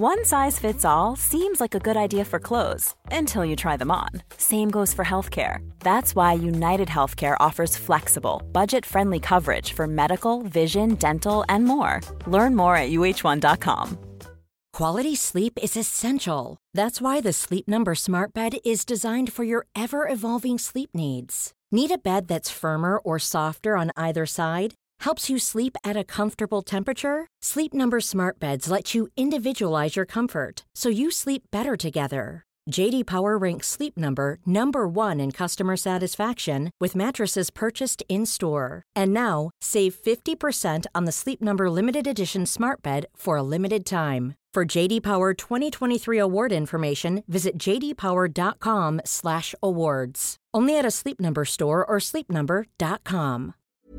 One size fits all seems like a good idea for clothes until you try them on. Same goes for healthcare. That's why United Healthcare offers flexible, budget-friendly coverage for medical, vision, dental, and more. Learn more at uh1.com. Quality sleep is essential. That's why the Sleep Number Smart Bed is designed for your ever-evolving sleep needs. Need a bed that's firmer or softer on either side? Helps you sleep at a comfortable temperature? Sleep Number Smart Beds let you individualize your comfort, so you sleep better together. J.D. Power ranks Sleep Number number 1 in customer satisfaction with mattresses purchased in-store. And now, save 50% on the Sleep Number Limited Edition Smart Bed for a limited time. For J.D. Power 2023 award information, visit jdpower.com/awards. Only at a Sleep Number store or sleepnumber.com.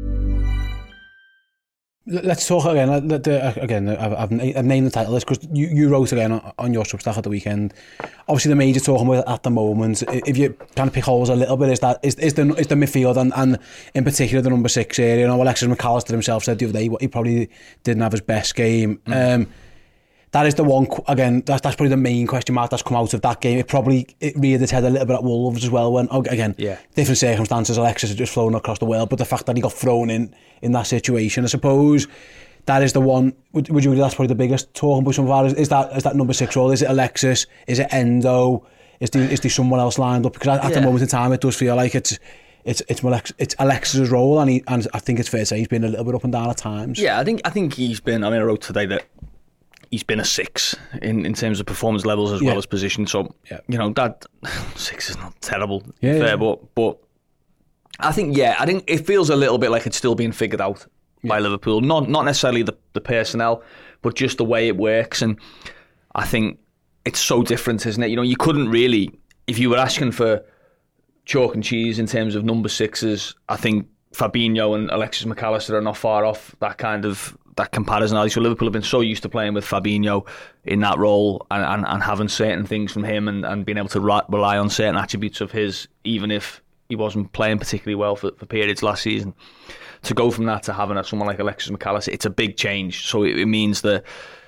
Let's talk again. I've named the title list because you wrote again on your Substack at the weekend. Obviously, the major talking about at the moment, if you kind of pick holes a little bit, is the midfield and in particular the number 6 area. You know, Alexis McAllister himself said the other day he probably didn't have his best game. That is the one, again, that's probably the main question mark that's come out of that game. It reared its head a little bit at Wolves as well when, again, different circumstances, Alexis had just flown across the world, but the fact that he got thrown in that situation, I suppose, that is the one, would you agree that's probably the biggest talking point so far, is that number 6 role? Is it Alexis? Is it Endo? Is there someone else lined up? Because at the moment in time, it does feel like it's Alexis's role, and I think it's fair to say he's been a little bit up and down at times. Yeah, I think he's been, I wrote today that he's been a 6 in terms of performance levels as well as position. So, you know, that 6 is not terrible, fair, but I think it feels a little bit like it's still being figured out by Liverpool. Not necessarily the personnel, but just the way it works. And I think it's so different, isn't it? You know, you couldn't really, if you were asking for chalk and cheese in terms of number 6s, I think Fabinho and Alexis McAllister are not far off that comparison. So Liverpool have been so used to playing with Fabinho in that role and having certain things from him and being able to rely on certain attributes of his, even if he wasn't playing particularly well for periods last season. To go from that to having someone like Alexis McAllister, it's a big change. So it means that,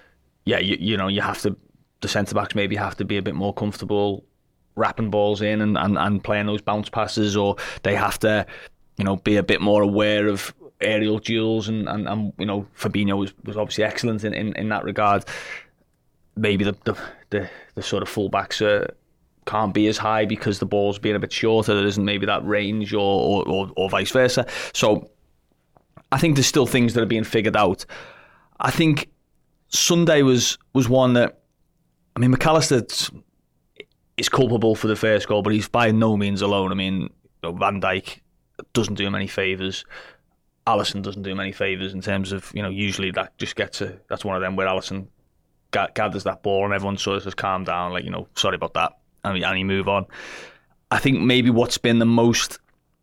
you have to, the centre-backs maybe have to be a bit more comfortable wrapping balls in and playing those bounce passes, or they have to, be a bit more aware of aerial duels and Fabinho was obviously excellent in that regard. Maybe the sort of fullbacks can't be as high because the ball's being a bit shorter. There isn't maybe that range or vice versa. So I think there's still things that are being figured out. I think Sunday was one that, McAllister is culpable for the first goal, but he's by no means alone. Van Dijk doesn't do him any favours. Alisson doesn't do him any favours in terms of, usually that just that's one of them where Alisson gathers that ball and everyone sort of says, calm down, sorry about that, and you move on. I think maybe what's been the most,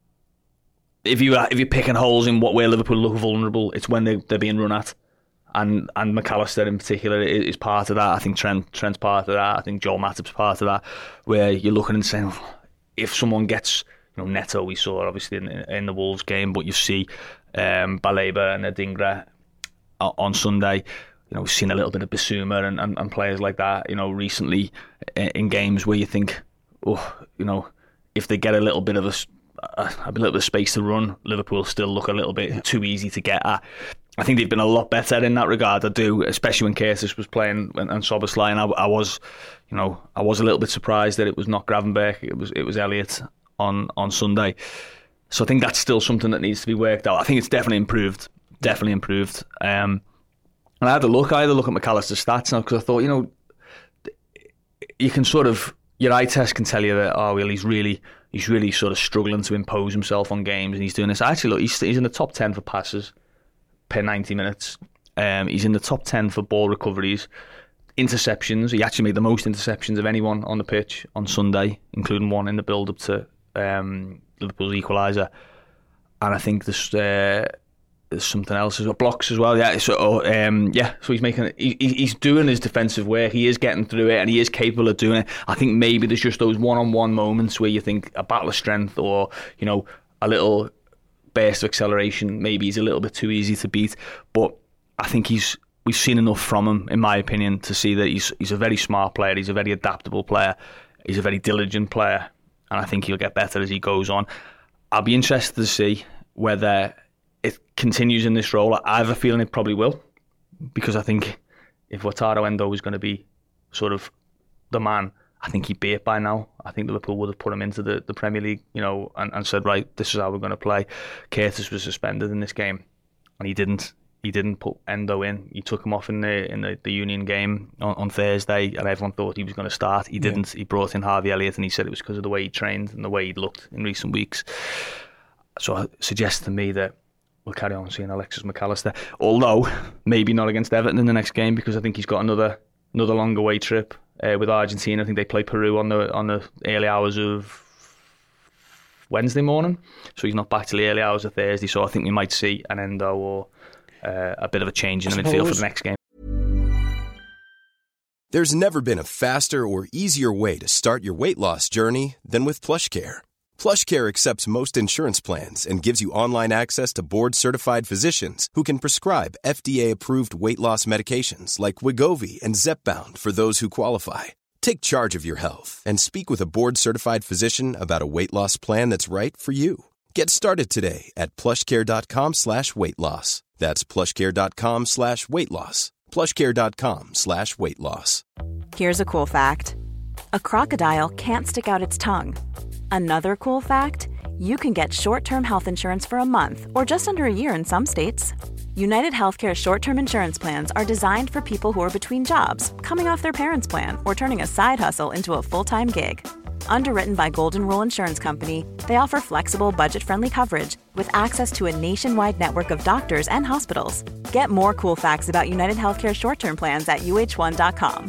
if you're picking holes in where Liverpool look vulnerable, it's when they're being run at. And McAllister in particular is part of that. I think Trent's part of that. I think Joel Matip's part of that, where you're looking and saying, if someone gets, Neto, we saw obviously in the Wolves game, but you see Baleba and Adingra on Sunday. We've seen a little bit of Bissouma and players like that, recently in games where you think, if they get a little bit of space to run, Liverpool still look a little bit too easy to get at. I think they've been a lot better in that regard. I do, especially when Curtis was playing and Szoboszlai. And I was a little bit surprised that it was not Gravenberch. It was Elliott on Sunday. So I think that's still something that needs to be worked out. I think it's definitely improved. And I had a look at McAllister's stats now, because I thought, you can sort of, your eye test can tell you that, he's really sort of struggling to impose himself on games, and he's doing this. Actually, look, he's in the top 10 for passes per 90 minutes. He's in the top 10 for ball recoveries. Interceptions, he actually made the most interceptions of anyone on the pitch on Sunday, including one in the build-up to Liverpool's equaliser. And I think there's something else as well, blocks as well. So he's doing his defensive work. He is getting through it, and he is capable of doing it. I think maybe there's just those one-on-one moments where you think a battle of strength, or a little burst of acceleration, maybe he's a little bit too easy to beat. But I think he's we've seen enough from him, in my opinion, to see that he's a very smart player. He's a very adaptable player. He's a very diligent player, and I think he'll get better as he goes on. I'll be interested to see whether it continues in this role. I have a feeling it probably will, because I think if Wataru Endo is going to be sort of the man, I think he'd be it by now. I think Liverpool would have put him into the Premier League, and said, right, this is how we're going to play. Curtis was suspended in this game, and he didn't put Endo in. He took him off in the Union game on Thursday, and everyone thought he was going to start. He didn't. He brought in Harvey Elliott, and he said it was because of the way he trained and the way he'd looked in recent weeks. So it suggests to me that we'll carry on seeing Alexis Mac Allister, although maybe not against Everton in the next game, because I think he's got another long away trip with Argentina. I think they play Peru on the early hours of Wednesday morning, so he's not back till the early hours of Thursday. So I think we might see an Endo or a bit of a change in the midfield for the next game. There's never been a faster or easier way to start your weight loss journey than with PlushCare. PlushCare accepts most insurance plans and gives you online access to board-certified physicians who can prescribe FDA-approved weight loss medications like Wegovy and Zepbound for those who qualify. Take charge of your health and speak with a board-certified physician about a weight loss plan that's right for you. Get started today at plushcare.com/weightloss. That's plushcare.com/weightloss. plushcare.com/weightloss. Here's a cool fact. A crocodile can't stick out its tongue. Another cool fact, you can get short-term health insurance for a month or just under a year in some states. United Healthcare short-term insurance plans are designed for people who are between jobs, coming off their parents' plan, or turning a side hustle into a full-time gig. Underwritten by Golden Rule Insurance Company, they offer flexible, budget-friendly coverage with access to a nationwide network of doctors and hospitals. Get more cool facts about United Healthcare short-term plans at uh1.com.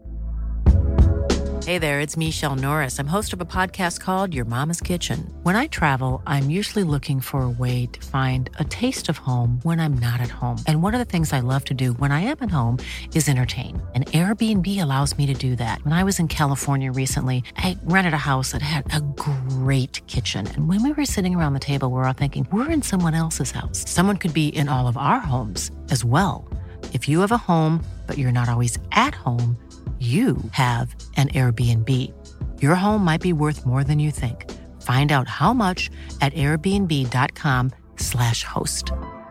Hey there, it's Michelle Norris. I'm host of a podcast called Your Mama's Kitchen. When I travel, I'm usually looking for a way to find a taste of home when I'm not at home. And one of the things I love to do when I am at home is entertain. And Airbnb allows me to do that. When I was in California recently, I rented a house that had a great kitchen. And when we were sitting around the table, we were all thinking, we're in someone else's house. Someone could be in all of our homes as well. If you have a home, but you're not always at home, you have an Airbnb. Your home might be worth more than you think. Find out how much at airbnb.com/host.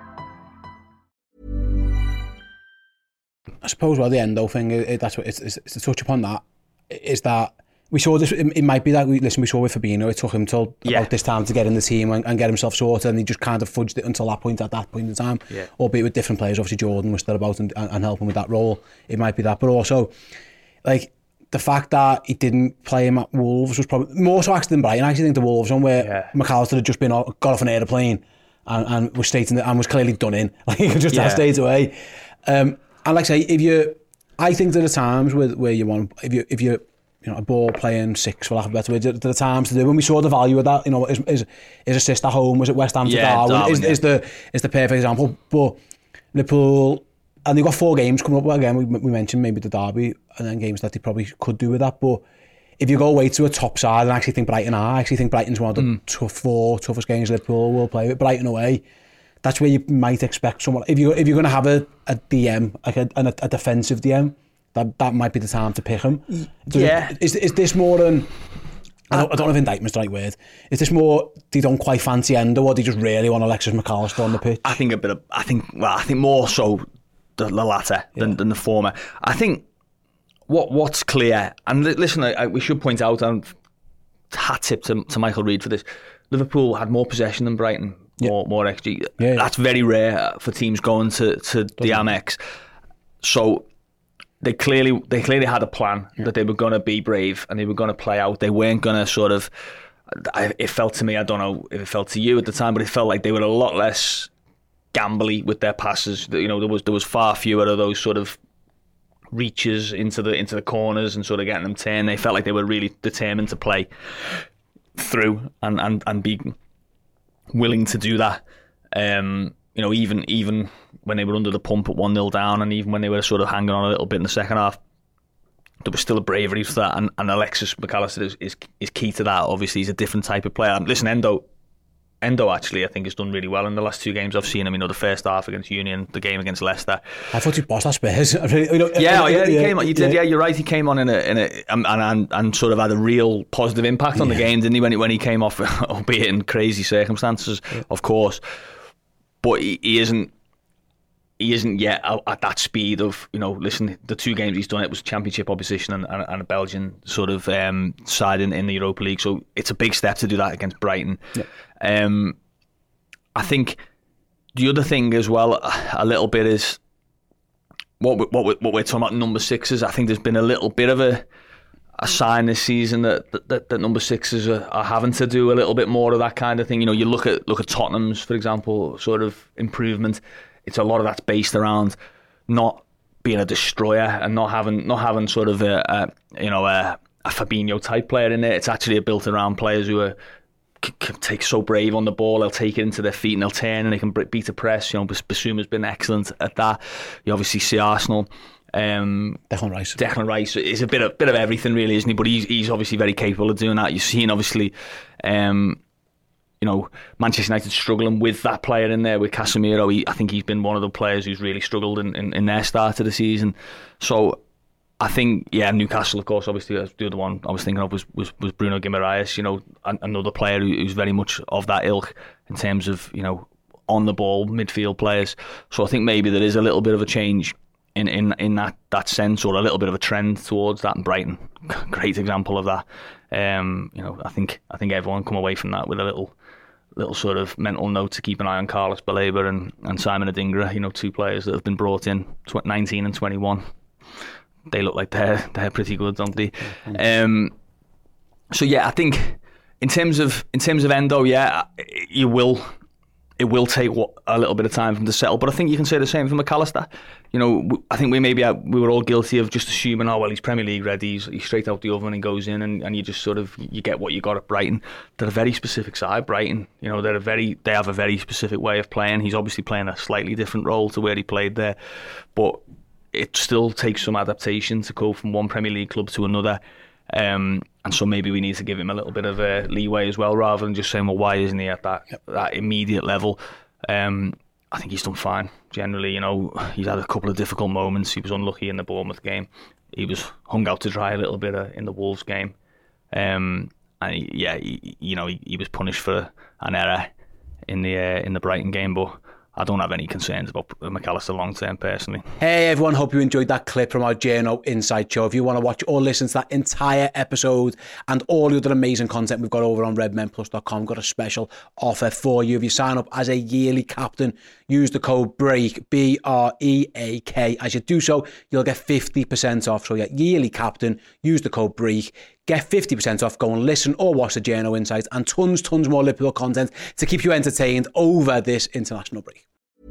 I suppose the Endo thing, that's what it's to touch upon that, is that we saw this, it might be that we saw with Fabinho, it took him till about this time to get in the team and get himself sorted, and he just kind of fudged it until that point in time, albeit with different players. Obviously Jordan was still about and helping with that role. It might be that, but also like the fact that he didn't play him at Wolves was probably more so actually than Brighton. I actually think the Wolves one where Mac Allister had just got off an aeroplane and was straight in and was clearly done in. Like he could just have stayed away. And like I say, I think there are times where you want, if you're a ball playing six, for lack of a better word, there are times to do. When we saw the value of that, his assist at home was at West Ham to Darwin is the perfect example. But Liverpool, and they've got 4 games coming up again. We mentioned maybe the derby and then games that they probably could do with that. But if you go away to a top side, and I actually think Brighton's one of the toughest games Liverpool will play with. Brighton away, that's where you might expect someone. If you're going to have a DM, like a defensive DM, that might be the time to pick him. Is this more than? I don't know if indictment's the right word. Is this more they don't quite fancy Endo, or they just really want Alexis Mac Allister on the pitch? I think more so the latter than the former. I think what's clear, and listen, we should point out, and hat tip to Michael Reid for this, Liverpool had more possession than Brighton, more XG. That's very rare for teams going to the Amex. So they clearly had a plan that they were going to be brave and they were going to play out. They weren't going to sort of, it felt to me, I don't know if it felt to you at the time, but it felt like they were a lot less gambly with their passes. There was far fewer of those sort of reaches into the corners and sort of getting them turned. They felt like they were really determined to play through and be willing to do that. Even when they were under the pump at 1-0 down, and even when they were sort of hanging on a little bit in the second half, there was still a bravery for that. And Alexis Mac Allister is key to that. Obviously, he's a different type of player. Listen, Endo, Endo actually, I think, has done really well in the last 2 games I've seen him. The first half against Union, the game against Leicester. I thought he bossed that Spurs. He came on. Yeah, you're right. He came on and sort of had a real positive impact on the game, didn't he? When he came off, albeit in crazy circumstances, of course. But he isn't yet at that speed of, listen, the 2 games he's done, it was championship opposition and a Belgian sort of side in the Europa League. So it's a big step to do that against Brighton. Yeah. I think the other thing as well, a little bit, is what we're talking about number 6s. I think there's been a little bit of a sign this season that number 6s are having to do a little bit more of that kind of thing. You look at Tottenham's, for example, sort of improvement. It's a lot of that's based around not being a destroyer and not having sort of a Fabinho type player in there. It's actually built around players who can take so brave on the ball. They'll take it into their feet and they'll turn and they can beat a press. Basuma's been excellent at that. You obviously see Arsenal. Declan Rice is a bit of everything, really, isn't he? But he's obviously very capable of doing that. You've seen, obviously, Manchester United struggling with that player in there, with Casemiro. I think he's been one of the players who's really struggled in their start of the season. So I think, Newcastle, of course, obviously, the other one I was thinking of was Bruno Guimaraes, another player who's very much of that ilk in terms of, on the ball midfield players. So I think maybe there is a little bit of a change in that sense, or a little bit of a trend towards that. And Brighton, great example of that. I think everyone come away from that with a little sort of mental note to keep an eye on Carlos Baleba and Simon Adingra, 2 players that have been brought in, 19 and 21. They look like they're pretty good, don't they? So I think in terms of Endo, it will take a little bit of time for him to settle, but I think you can say the same for McAllister. I think we were all guilty of just assuming, he's Premier League ready, he's straight out the oven and goes in, and you just sort of, you get what you got at Brighton. They're a very specific side, Brighton. They have a very specific way of playing. He's obviously playing a slightly different role to where he played there, but it still takes some adaptation to go from one Premier League club to another. And so maybe we need to give him a little bit of a leeway as well, rather than just saying, well, why isn't he at that immediate level? I think he's done fine generally. He's had a couple of difficult moments. He was unlucky in the Bournemouth game. He was hung out to dry a little bit in the Wolves game. And he was punished for an error in the Brighton game, but I don't have any concerns about McAllister long term personally. Hey everyone, hope you enjoyed that clip from our JNO Inside Show. If you want to watch or listen to that entire episode and all the other amazing content we've got over on redmenplus.com, we've got a special offer for you. If you sign up as a yearly captain, use the code BREAK, BREAK. As you do so, you'll get 50% off. So yearly captain, use the code BREAK. Get 50% off, go and listen or watch the JNO Insights and tons more Liverpool content to keep you entertained over this international break.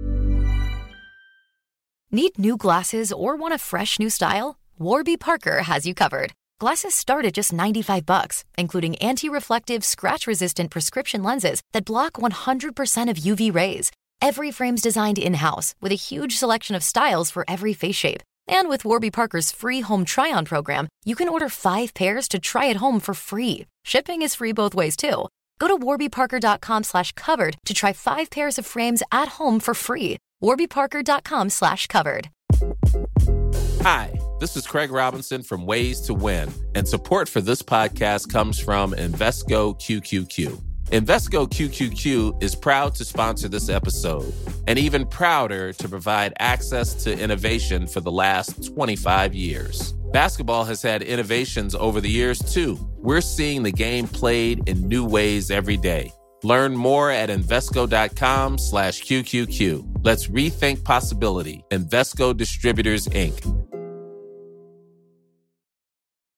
Need new glasses or want a fresh new style? Warby Parker has you covered. Glasses start at just $95, including anti-reflective, scratch-resistant prescription lenses that block 100% of UV rays. Every frame's designed in-house with a huge selection of styles for every face shape. And with Warby Parker's free home try-on program, you can order 5 pairs to try at home for free. Shipping is free both ways, too. Go to warbyparker.com/covered to try 5 pairs of frames at home for free. warbyparker.com/covered. Hi, this is Craig Robinson from Ways to Win, and support for this podcast comes from Invesco QQQ. Invesco QQQ is proud to sponsor this episode, and even prouder to provide access to innovation for the last 25 years. Basketball has had innovations over the years, too. We're seeing the game played in new ways every day. Learn more at Invesco.com/QQQ. Let's rethink possibility. Invesco Distributors, Inc.